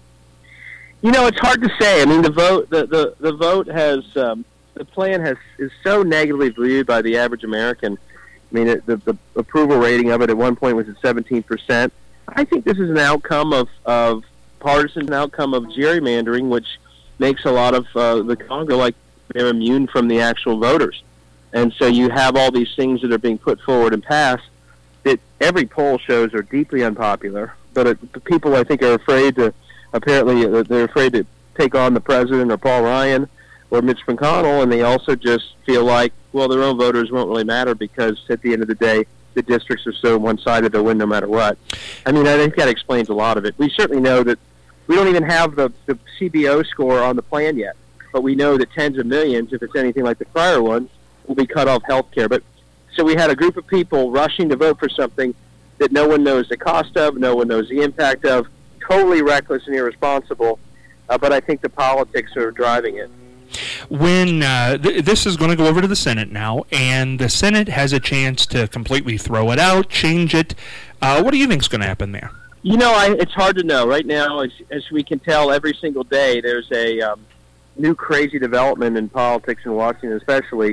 Speaker 4: You know, it's hard to say. I mean, the vote, the, the, the vote has, um, the plan has is so negatively viewed by the average American. I mean, it, the, the approval rating of it at one point was at seventeen percent. I think this is an outcome of, of partisan, an outcome of gerrymandering, which makes a lot of uh, the Congress like they're immune from the actual voters. And so you have all these things that are being put forward and passed that every poll shows are deeply unpopular. But it, the people, I think, are afraid to, apparently, uh, they're afraid to take on the president or Paul Ryan or Mitch McConnell, and they also just feel like, well, their own voters won't really matter because at the end of the day, the districts are so one-sided they'll win no matter what. I mean, I think that explains a lot of it. We certainly know that we don't even have the, the C B O score on the plan yet. but we know that tens of millions, if it's anything like the prior ones, will be cut off health care. But so we had a group of people rushing to vote for something that no one knows the cost of, no one knows the impact of, totally reckless and irresponsible, uh, but I think the politics are driving it.
Speaker 1: When uh, th- this is going to go over to the Senate now, and the Senate has a chance to completely throw it out, change it, uh, what do you think is going to happen there?
Speaker 4: You know, I, it's hard to know. Right now, as, as we can tell, every single day there's a um, new crazy development in politics in Washington especially.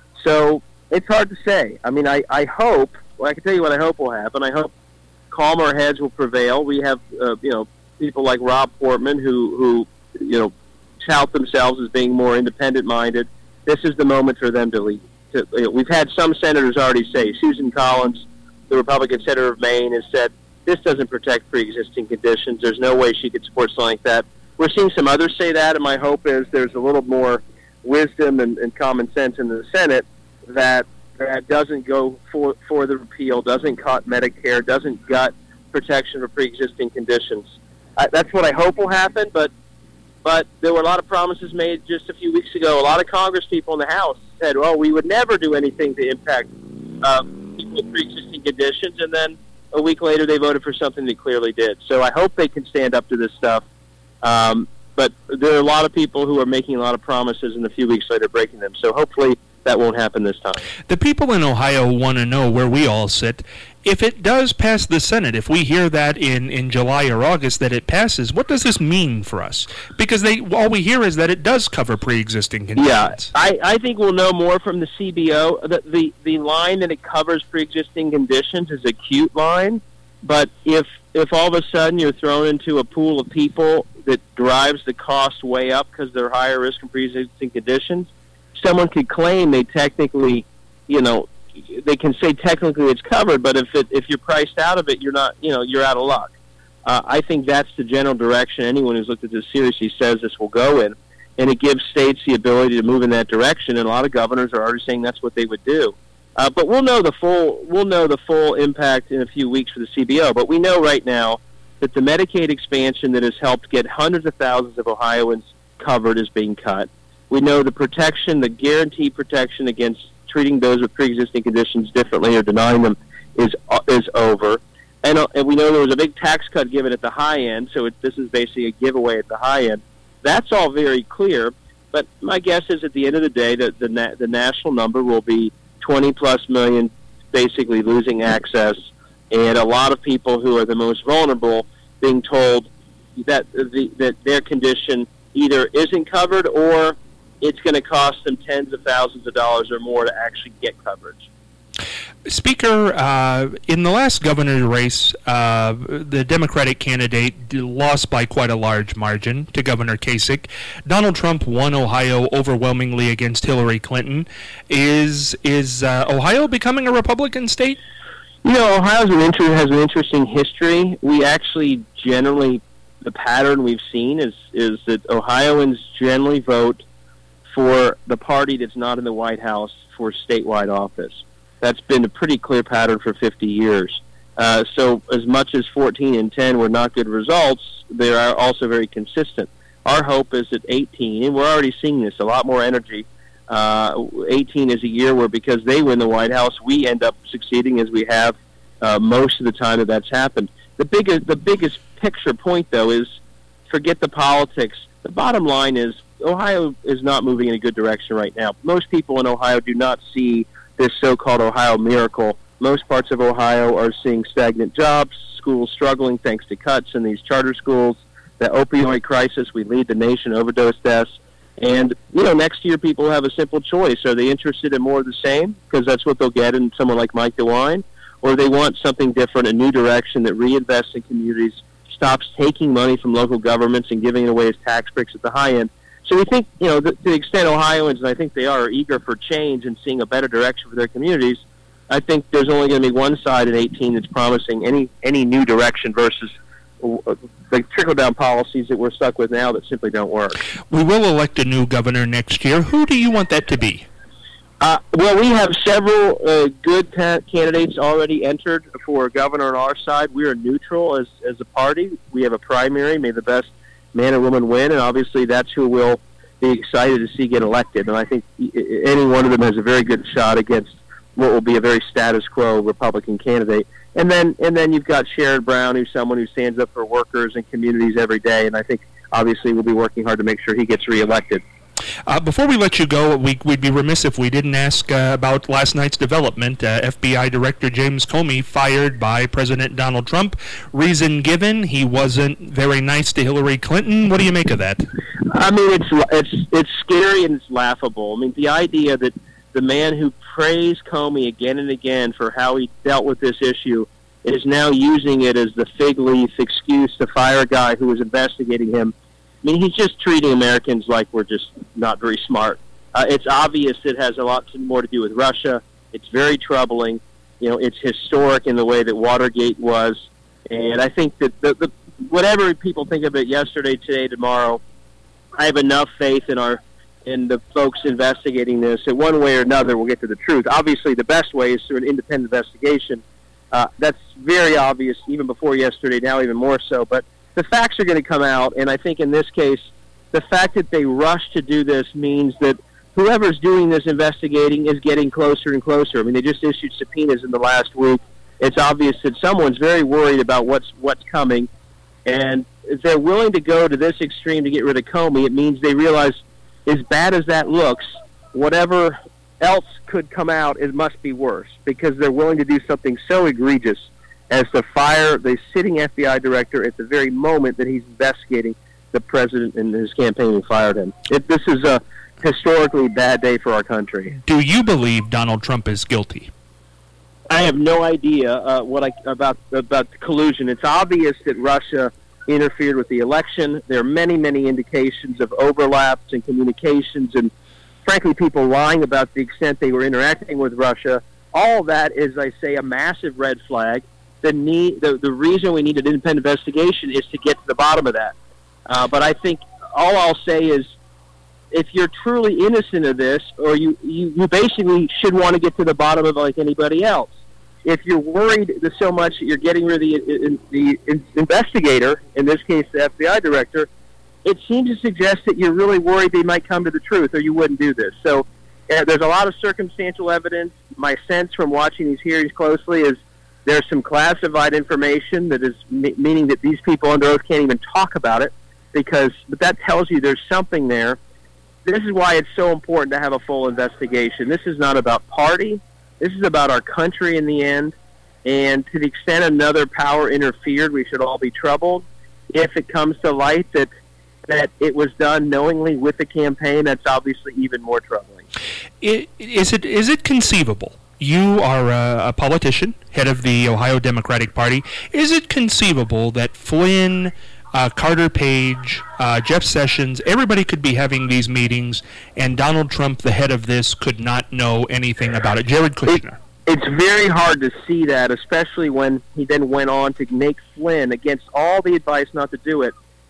Speaker 4: So it's hard to say. I mean, I, I hope, well, I can tell you what I hope will happen. I hope calmer heads will prevail. We have, uh, you know, people like Rob Portman who, who, you know, tout themselves as being more independent-minded. This is the moment for them to lead. To, you know, we've had some senators already say, Susan Collins, the Republican senator of Maine, has said, this doesn't protect pre-existing conditions. There's no way she could support something like that. We're seeing some others say that, and my hope is there's a little more wisdom and, and common sense in the Senate that that doesn't go for for the repeal, doesn't cut Medicare, doesn't gut protection for pre-existing conditions. I, that's what I hope will happen, but but there were a lot of promises made just a few weeks ago. A lot of Congress people in the House said, well, we would never do anything to impact um, people with pre-existing conditions, and then a week later they voted for something they clearly did. So I hope they can stand up to this stuff. Um, but there are a lot of people who are making a lot of promises and a few weeks later breaking them. So hopefully that won't happen this time.
Speaker 1: The people in Ohio want to know where we all sit. If it does pass the Senate, if we hear that in, in July or August that it passes, what does this mean for us? Because they all we hear is that it does cover pre-existing conditions.
Speaker 4: Yeah, I, I think we'll know more from the C B O. The, the, the line that it covers pre-existing conditions is a cute line, but if if all of a sudden you're thrown into a pool of people that drives the cost way up because they're higher risk from pre-existing conditions, someone could claim they technically, you know, they can say technically it's covered, but if it, if you're priced out of it, you're not, you know, you're out of luck. Uh, I think that's the general direction anyone who's looked at this seriously says this will go in, and it gives states the ability to move in that direction. And a lot of governors are already saying that's what they would do. Uh, but we'll know the full we'll know the full impact in a few weeks for the C B O. But we know right now that the Medicaid expansion that has helped get hundreds of thousands of Ohioans covered is being cut. We know the protection, the guaranteed protection against treating those with pre-existing conditions differently or denying them is uh, is over. And, uh, and we know there was a big tax cut given at the high end, so it, this is basically a giveaway at the high end. That's all very clear, but my guess is at the end of the day that the, na- the national number will be twenty-plus million basically losing access, and a lot of people who are the most vulnerable being told that the, that their condition either isn't covered or it's going to cost them tens of thousands of dollars or more to actually get coverage.
Speaker 1: Speaker, uh, in the last governor race, uh, the Democratic candidate lost by quite a large margin to Governor Kasich. Donald Trump won Ohio overwhelmingly against Hillary Clinton. Is is uh, Ohio becoming a Republican state?
Speaker 4: You know, Ohio's an inter- has an interesting history. We actually generally, the pattern we've seen is is that Ohioans generally vote for the party that's not in the White House for statewide office. That's been a pretty clear pattern for fifty years. Uh, so as much as fourteen and ten were not good results, they are also very consistent. Our hope is at eighteen, and we're already seeing this, a lot more energy. Uh, eighteen is a year where because they win the White House, we end up succeeding as we have uh, most of the time that that's happened. The biggest, the biggest picture point, though, is forget the politics. The bottom line is Ohio is not moving in a good direction right now. Most people in Ohio do not see this so-called Ohio miracle. Most parts of Ohio are seeing stagnant jobs, schools struggling thanks to cuts in these charter schools, the opioid crisis, we lead the nation, overdose deaths. And, you know, next year people have a simple choice. Are they interested in more of the same? Because that's what they'll get in someone like Mike DeWine. Or they want something different, a new direction that reinvests in communities, stops taking money from local governments and giving it away as tax breaks at the high end. So we think, you know, to the extent Ohioans, and I think they are, are eager for change and seeing a better direction for their communities, I think there's only going to be one side at eighteen that's promising any any new direction versus the trickle-down policies that we're stuck with now that simply don't work.
Speaker 1: We will elect a new governor next year. Who do you want that to be?
Speaker 4: Uh, well, we have several uh, good ta- candidates already entered for governor on our side. We are neutral as, as a party. We have a primary. May the best man or woman win, and obviously that's who will be excited to see get elected. And I think any one of them has a very good shot against what will be a very status quo Republican candidate. And then and then you've got Sherrod Brown, who's someone who stands up for workers and communities every day. And I think, obviously, we'll be working hard to make sure he gets reelected.
Speaker 1: Uh, before we let you go, we, we'd be remiss if we didn't ask uh, about last night's development. Uh, F B I Director James Comey fired by President Donald Trump. Reason given, he wasn't very nice to Hillary Clinton. What do you make of that?
Speaker 4: I mean, it's it's it's scary and it's laughable. I mean, the idea that the man who praised Comey again and again for how he dealt with this issue is now using it as the fig leaf excuse to fire a guy who was investigating him. I mean, he's just treating Americans like we're just not very smart. Uh, it's obvious it has a lot more to do with Russia. It's very troubling. You know, it's historic in the way that Watergate was. And I think that the, the whatever people think of it yesterday, today, tomorrow, I have enough faith in our in the folks investigating this that one way or another we'll get to the truth. Obviously, the best way is through an independent investigation. Uh, that's very obvious even before yesterday, now even more so. But the facts are going to come out, and I think in this case, the fact that they rushed to do this means that whoever's doing this investigating is getting closer and closer. I mean, they just issued subpoenas in the last week. It's obvious that someone's very worried about what's what's coming, and if they're willing to go to this extreme to get rid of Comey, it means they realize, as bad as that looks, whatever else could come out, it must be worse, because they're willing to do something so egregious as to fire the sitting F B I director at the very moment that he's investigating the president and his campaign and fired him. It, this is a historically bad day for our country.
Speaker 1: Do you believe Donald Trump is guilty?
Speaker 4: I have no idea uh, what I about about the collusion. It's obvious that Russia interfered with the election. There are many, many indications of overlaps and communications, and frankly, people lying about the extent they were interacting with Russia. All that is, I say, a massive red flag. The need, the, the reason we need an independent investigation is to get to the bottom of that. Uh, but I think all I'll say is, if you're truly innocent of this, or you, you, you basically should want to get to the bottom of it like anybody else. If you're worried so much that you're getting rid of the, the, the investigator, in this case the F B I director, it seems to suggest that you're really worried they might come to the truth, or you wouldn't do this. So uh, there's a lot of circumstantial evidence. My sense from watching these hearings closely is there's some classified information that is m- meaning that these people under oath can't even talk about it, because but that tells you there's something there. This is why it's so important to have a full investigation. This is not about party. This is about our country in the end. And to the extent another power interfered, we should all be troubled. If it comes to light that that it was done knowingly with the campaign, that's obviously even more troubling.
Speaker 1: It, is it is it conceivable? You are a, a politician, head of the Ohio Democratic Party. Is it conceivable that Flynn, uh, Carter Page, uh, Jeff Sessions, everybody could be having these meetings, and Donald Trump, the head of this, could not know anything about it? Jared Kushner.
Speaker 4: It, it's very hard to see that, especially when he then went on to make Flynn, against all the advice not to do it,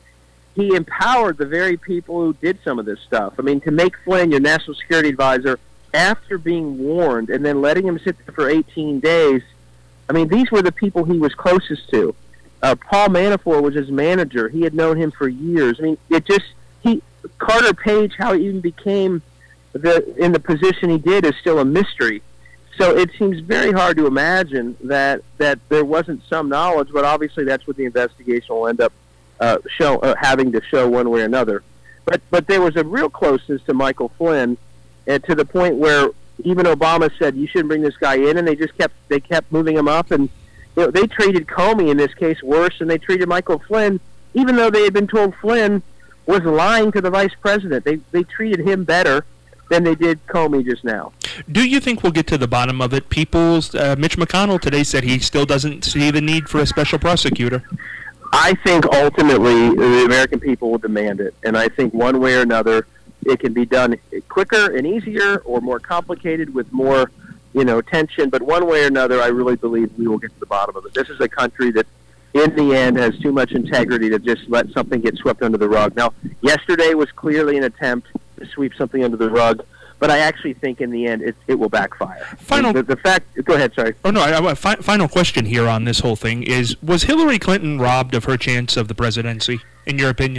Speaker 4: he empowered the very people who did some of this stuff. I mean, to make Flynn your national security advisor after being warned and then letting him sit there for eighteen days, I mean, these were the people he was closest to. Uh, Paul Manafort was his manager. He had known him for years. I mean, it just, he, Carter Page, how he even became the in the position he did is still a mystery. So it seems very hard to imagine that, that there wasn't some knowledge, but obviously that's what the investigation will end up uh, show, uh, having to show one way or another. But but there was a real closeness to Michael Flynn, and to the point where even Obama said you shouldn't bring this guy in, and they just kept they kept moving him up, and you know, they treated Comey in this case worse than they treated Michael Flynn, even though they had been told Flynn was lying to the vice president. They they treated him better than they did Comey just now.
Speaker 1: Do you think we'll get to the bottom of it? People's uh, Mitch McConnell today said he still doesn't see the need for a special prosecutor.
Speaker 4: I think ultimately the American people will demand it, and I think one way or another it can be done quicker and easier, or more complicated with more, you know, tension. But one way or another, I really believe we will get to the bottom of it. This is a country that, in the end, has too much integrity to just let something get swept under the rug. Now, yesterday was clearly an attempt to sweep something under the rug, but I actually think in the end it, it will backfire.
Speaker 1: Final,
Speaker 4: the, the fact. Go ahead. Sorry.
Speaker 1: Oh no. I, I, fi- final question here on this whole thing is: was Hillary Clinton robbed of her chance of the presidency, in your opinion?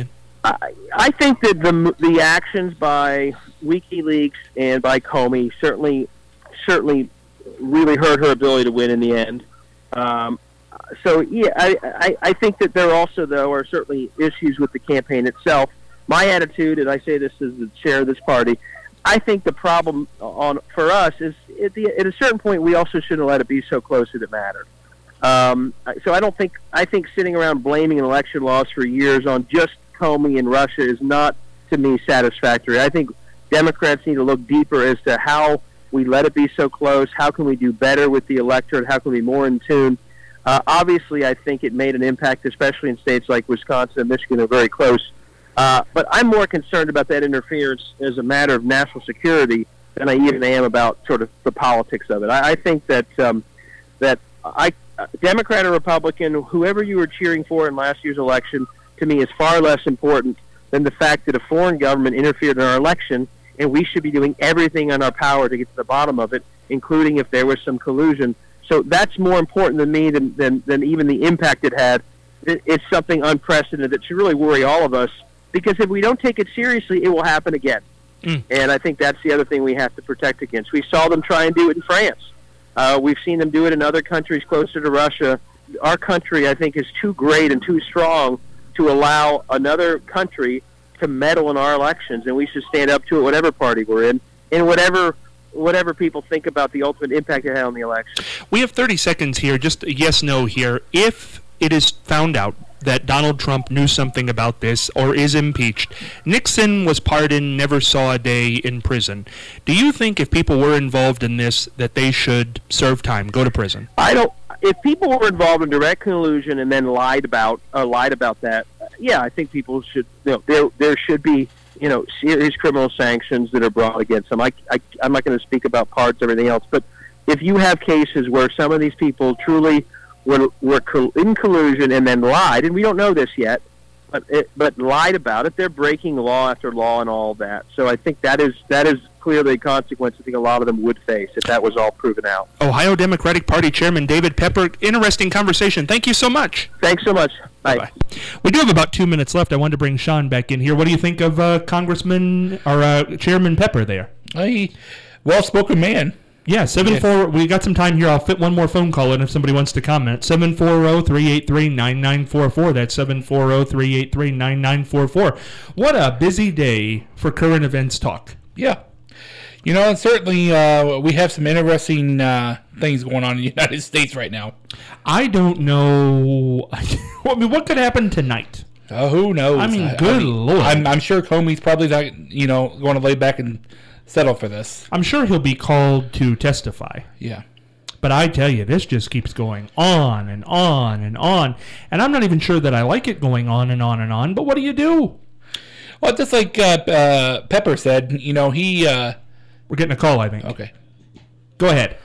Speaker 4: I, I think that the the actions by WikiLeaks and by Comey certainly certainly really hurt her ability to win in the end. Um, so yeah, I, I I think that there also though are certainly issues with the campaign itself. My attitude, and I say this as the chair of this party, I think the problem on for us is at, the, at a certain point we also shouldn't let it be so close that it mattered. Um, so I don't think I think sitting around blaming an election loss for years on just Comey and Russia is not, to me, satisfactory. I think Democrats need to look deeper as to how we let it be so close. How can we do better with the electorate? How can we be more in tune? Uh, obviously, I think it made an impact, especially in states like Wisconsin and Michigan are very close. Uh, but I'm more concerned about that interference as a matter of national security than I even am about sort of the politics of it. I, I think that um, that I, Democrat or Republican, whoever you were cheering for in last year's election, to me is far less important than the fact that a foreign government interfered in our election, and we should be doing everything in our power to get to the bottom of it, including if there was some collusion. So that's more important to me than, than, than even the impact it had. It, it's something unprecedented that should really worry all of us, because if we don't take it seriously, it will happen again. Mm. And I think that's the other thing we have to protect against. We saw them try and do it in France. Uh, we've seen them do it in other countries closer to Russia. Our country, I think, is too great and too strong to allow another country to meddle in our elections, and we should stand up to it, whatever party we're in, and whatever whatever people think about the ultimate impact it had on the election.
Speaker 1: We have thirty seconds here, just a yes-no here. If it is found out that Donald Trump knew something about this or is impeached, Nixon was pardoned, never saw a day in prison. Do you think if people were involved in this that they should serve time, go to prison?
Speaker 4: I don't. If people were involved in direct collusion and then lied about uh, lied about that, yeah, I think people should. You know, there there should be you know serious criminal sanctions that are brought against them. I, I I'm not going to speak about parts or everything else, but if you have cases where some of these people truly were were in collusion and then lied, and we don't know this yet, but it, but lied about it, they're breaking law after law and all that. So I think that is that is clearly a consequence I think a lot of them would face if that was all proven out.
Speaker 1: Ohio Democratic Party Chairman David Pepper, interesting conversation. Thank you so much.
Speaker 4: Thanks so much. Bye.
Speaker 1: Bye. We do have about two minutes left. I wanted to bring Sean back in here. What do you think of uh, Congressman or uh, Chairman Pepper there?
Speaker 2: A well-spoken man.
Speaker 1: Yeah, seven four. We got some time here. I'll fit one more phone call in if somebody wants to comment. seven four zero, three eight three, nine nine four four. That's seven four zero, three eight three, nine nine four four. What a busy day for current events talk.
Speaker 2: Yeah. You know, and certainly uh, we have some interesting uh, things going on in the United States right now.
Speaker 1: I don't know. I mean, what could happen tonight?
Speaker 2: Uh, who knows?
Speaker 1: I mean,
Speaker 2: I,
Speaker 1: good
Speaker 2: I mean,
Speaker 1: Lord.
Speaker 2: I'm, I'm sure Comey's probably not, you know, going to lay back and settle for this.
Speaker 1: I'm sure he'll be called to testify.
Speaker 2: Yeah.
Speaker 1: But I tell you, this just keeps going on and on and on. And I'm not even sure that I like it going on and on and on, but what do you do?
Speaker 2: Well, just like uh, uh, Pepper said, you know, he... Uh,
Speaker 1: We're getting a call, I think.
Speaker 2: Okay.
Speaker 1: Go ahead.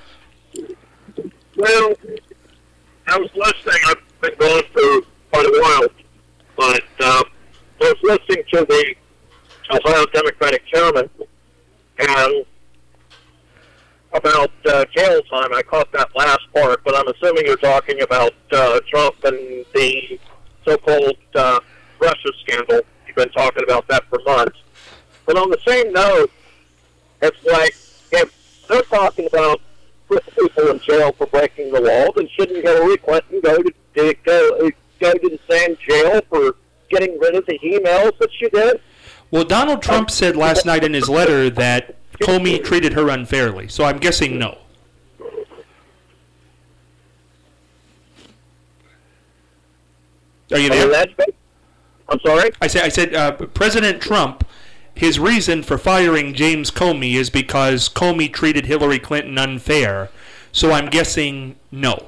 Speaker 5: Well, I was listening. I've been going for quite a while. But uh, I was listening to the Ohio Democratic chairman and about uh, jail time. I caught that last part, but I'm assuming you're talking about uh, Trump and the so-called uh, Russia scandal. You've been talking about that for months. But on the same note, it's like, if they're talking about putting people in jail for breaking the law, then shouldn't Hillary Clinton go to, to go, go to the same jail for getting rid of the emails that she did?
Speaker 1: Well, Donald Trump said last night in his letter that Comey treated her unfairly, so I'm guessing no. Are you there?
Speaker 5: I'm sorry?
Speaker 1: I said, I said uh, President Trump, his reason for firing James Comey is because Comey treated Hillary Clinton unfair, so I'm guessing no.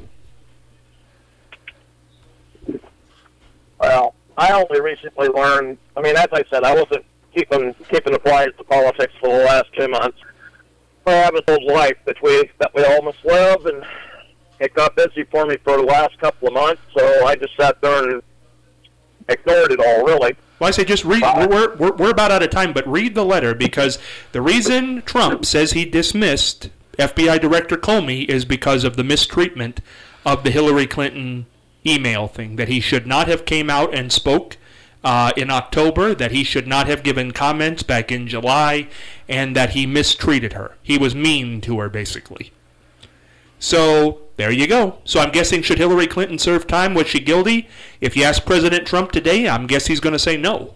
Speaker 5: Well, I only recently learned, I mean, as I said, I wasn't keeping keeping quiet to politics for the last two months. I have a whole life that we, that we all must live, and it got busy for me for the last couple of months, so I just sat there and ignored it all, really.
Speaker 1: Well, I say just read. We're, we're, we're about out of time, but read the letter, because the reason Trump says he dismissed F B I Director Comey is because of the mistreatment of the Hillary Clinton email thing, that he should not have came out and spoke uh, in October, that he should not have given comments back in July, and that he mistreated her. He was mean to her, basically. So, there you go. So I'm guessing, should Hillary Clinton serve time? Was she guilty? If you ask President Trump today, I'm guess he's going to say no.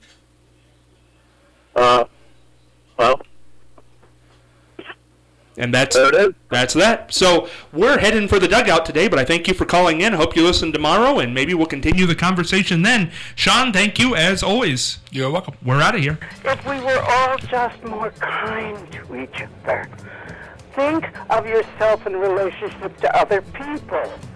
Speaker 5: Uh, well...
Speaker 1: And that's
Speaker 5: There it is.
Speaker 1: that's that. So we're heading for the dugout today, but I thank you for calling in. Hope you listen tomorrow, and maybe we'll continue the conversation then. Sean, thank you as always.
Speaker 2: You're welcome.
Speaker 1: We're out of here.
Speaker 6: If we were all just more kind to each other. Think of yourself in relationship to other people.